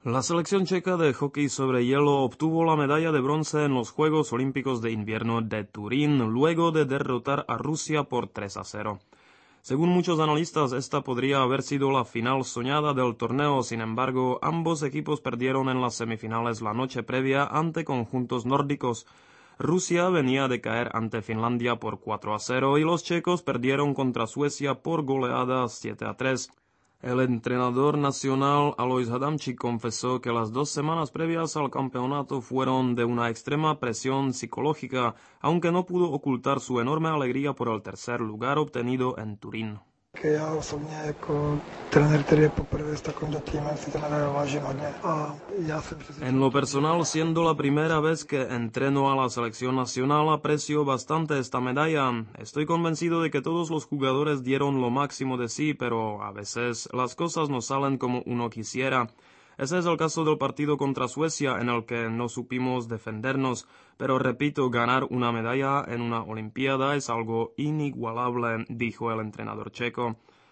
La selección checa de hockey sobre hielo obtuvo la medalla de bronce en los Juegos Olímpicos de Invierno de Turín, luego de derrotar a Rusia por 3-0. Según muchos analistas, esta podría haber sido la final soñada del torneo. Sin embargo, ambos equipos perdieron en las semifinales la noche previa ante conjuntos nórdicos. Rusia venía de caer ante Finlandia por 4-0 y los checos perdieron contra Suecia por goleada 7-3. El entrenador nacional Alois Hadamčík confesó que las 2 semanas previas al campeonato fueron de una extrema presión psicológica, aunque no pudo ocultar su enorme alegría por el tercer lugar obtenido en Turín. Que já osobně jako trenér, který je poprvé s takovýmto týmem, si to medaili vážím hodně. A já jsem En lo personal, siendo la primera vez que entreno a la selección nacional, aprecio bastante esta medalla. Estoy convencido de que todos los jugadores dieron lo máximo de sí, pero a veces las cosas no salen como uno quisiera. Ese es el caso del partido contra Suecia, en el que no supimos defendernos, pero repito, ganar una medalla en una Olimpiada es algo inigualable, dijo el entrenador checo.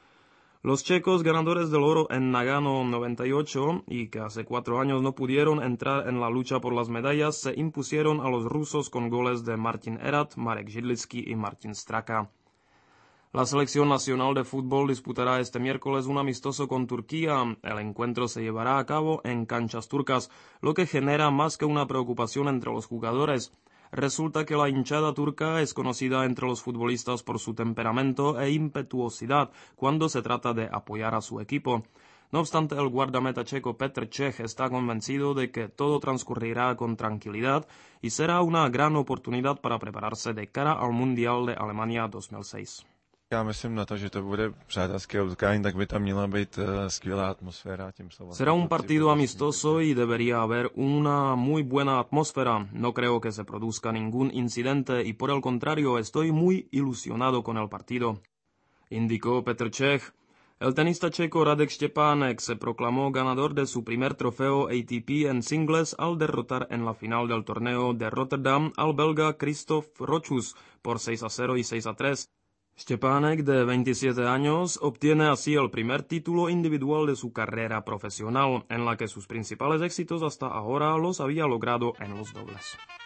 Los checos, ganadores del oro en Nagano 98 y que hace 4 años no pudieron entrar en la lucha por las medallas, se impusieron a los rusos con goles de Martin Erat, Marek Židlický y Martin Straka. La selección nacional de fútbol disputará este miércoles un amistoso con Turquía. El encuentro se llevará a cabo en canchas turcas, lo que genera más que una preocupación entre los jugadores. Resulta que la hinchada turca es conocida entre los futbolistas por su temperamento e impetuosidad cuando se trata de apoyar a su equipo. No obstante, el guardameta checo Petr Cech está convencido de que todo transcurrirá con tranquilidad y será una gran oportunidad para prepararse de cara al Mundial de Alemania 2006. Já myslím na to, že to bude přátelské utkání, tak by tam měla být skvělá atmosféra. Será un partido amistoso y debería haber una muy buena atmósfera. No creo que se produzca ningún incidente y por el contrario estoy muy ilusionado con el partido, indicó Petr Cech. El tenista checo Radek Štěpánek se proclamó ganador de su primer trofeo ATP en singles al derrotar en la final del torneo de Rotterdam al belga Christophe Rochus por 6-0 y 6-3. Štěpánek, de 27 años, obtiene así el primer título individual de su carrera profesional, en la que sus principales éxitos hasta ahora los había logrado en los dobles.